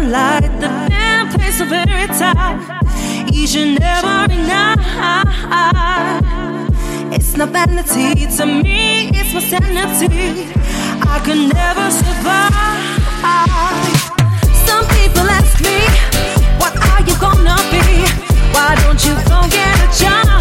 light, the damn place so very tight. Each and every night. It's not vanity to me, it's my sanity. I could never survive. Some people ask me, what are you gonna be? Why don't you go get a job?